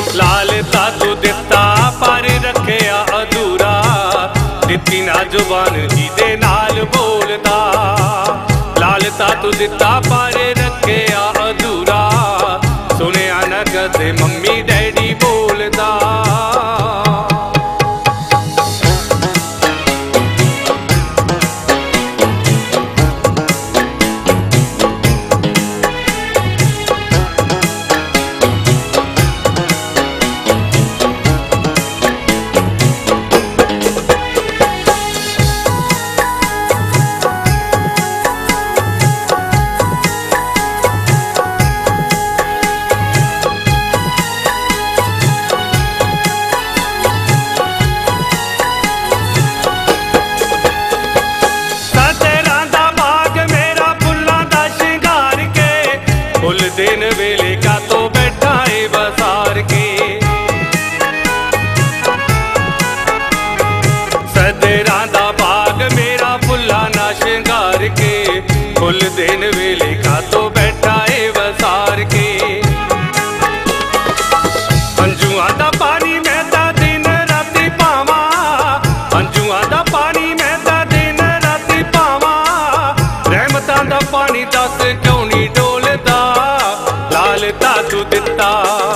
लालता तू दिता पर रखिया अधूरा, दिती ना जुबान जिदे नाल बोलदा। लालता तू दिता पर रखिया अधूरा, सुनिया न कदे मम्मी डैडी बोलदा। दिन वेले का तो बैठा है बसार के, सदरा दा बाग मेरा फुल्ला ना श्रृंगार के। फुल दिन वेले का तो बैठा है बसार के। अंजुआ दा पानी मैं ता दिन राती पावा, अंजुआ दा पानी मैं ता दिन राती पावा। रहमतां दा पानी दस क्यों नहीं डोलदा। लालता तू दिता,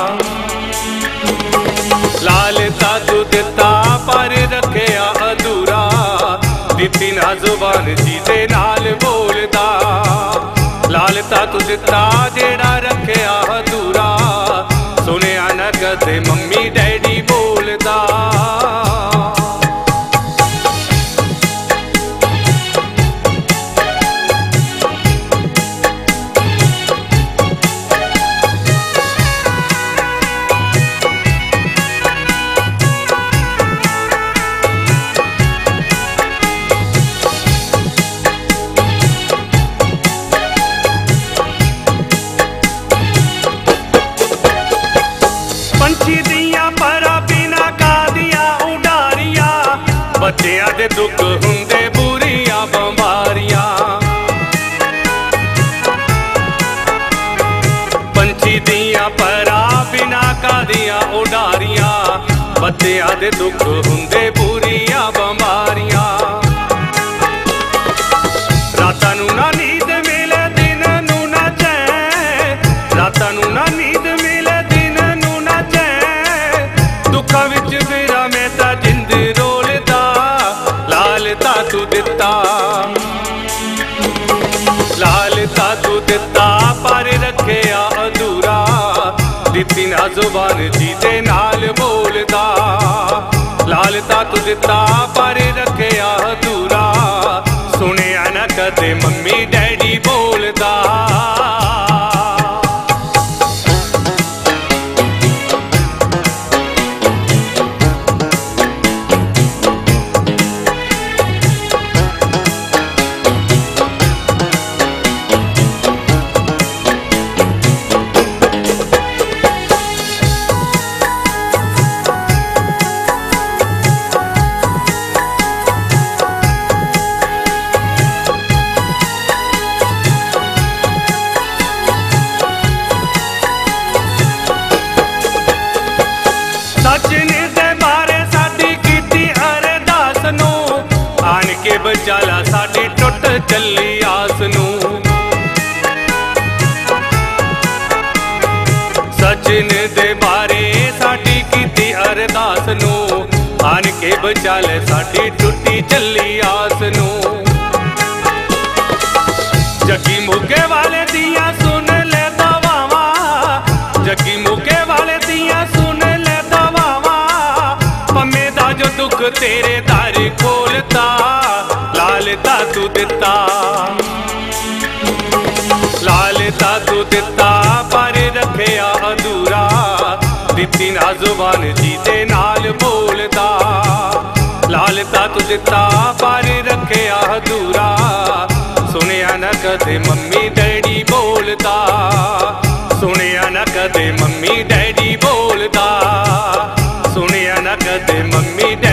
लालता तू दिता पर रखिया अधूरा, दिती ना जुबान जिदे नाल बोलदा। लालता तू दिता जेड़ा रखिया अधूरा, सुनिया न कदे मम्मी डैडी बोलदा। पंछी दिया परा बिना कादिया उडारिया, बच्चियां दे दुख हुंदे बुरिया बमारियां। पंछी दिया परा बिना कादिया उडारियां, बच्चियां दे दुख हुंदे बुरिया बमारियां। रातां नूं ना नींद मिले दिन नूं ना चैन, रातां नूं ना नींद मिले दिन नूं ना चैन। दुखां विच मेरा मैं तां जिंद रोलदा। लालता तू दिता, लालता तू दिता पर रखिया अधूरा, दिती ना जुबान जिदे नाल बोलदा। लालता तू दिता पर रखिया अधूरा, सुनिया न कदे मम्मी डैडी बोलदा। सजन दे बारे साडी कीती अरदास नूं, आन के बचाला साडी टुट चली आस नूं। सजन दे बारे साडी कीती अरदास नूं, आन के बचाले साडी टुटी चली आस नूं। जगी मुके वाले दिया सुन ले दवावा, जगी मुके वाले दिया सुन ले दवावा। पम्मे दा जो दुख तेरे दर खोलता। लालता तू दिता, लालता तू दिता पर रखिया अधूरा, दिती ना जुबान जिदे नाल बोलदा। लालता तू दिता पर रखिया अधूरा, सुनिया न कदे मम्मी डैडी बोलदा। सुनिया न कदे मम्मी डैडी बोलदा, सुनिया न कदे मम्मी डैडी